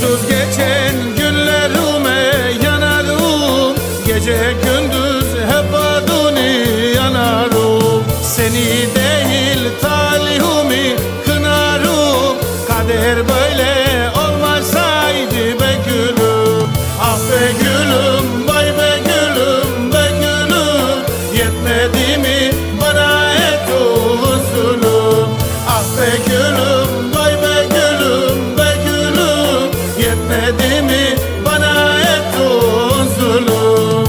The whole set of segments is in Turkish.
Mutsuz geçen günlerime yanarım, gece gündüz hep adını yanarım. Seni değil talihimi kınarım, kader böyle olmasaydı be gülüm. Ah be gülüm, vay be gülüm, be gülüm, yetmedi mi bana et zulüm. Ah be gülüm, vay be gülüm, be gülüm, yetmedi mi bana et zulüm.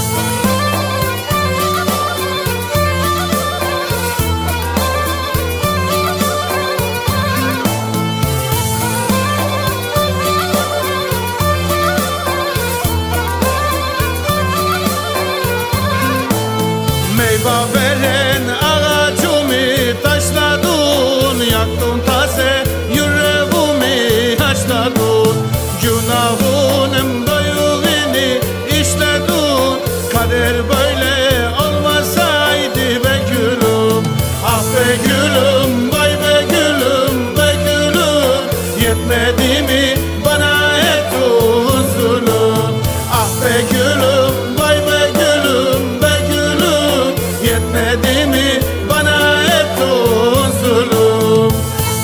Meyve veren ağacımı taşladın, yaktın taze yüreğimi haşladın. Günahının doyuğunu işledin, kader böyle olmasaydı be gülüm. Ah be gülüm, vay be gülüm, be gülüm, yetmedi mi bana et zulüm. Ah be gülüm, vay be gülüm, be gülüm, yetmedi mi bana et zulüm.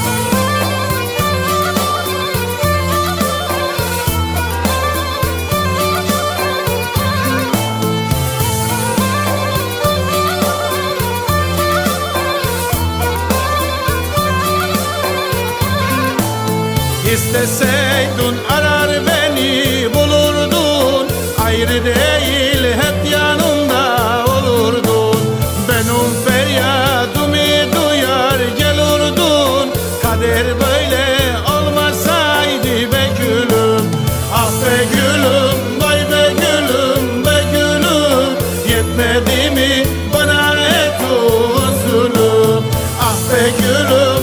İsteseydin arar beni bulurdun, ayrı değil hep yanımda olurdun. Benim feryadımı duyar gelirdin, kader böyle olmasaydı be gülüm. Ah be gülüm, vay be gülüm, be gülüm, yetmedi mi bana et zulüm. Ah be gülüm,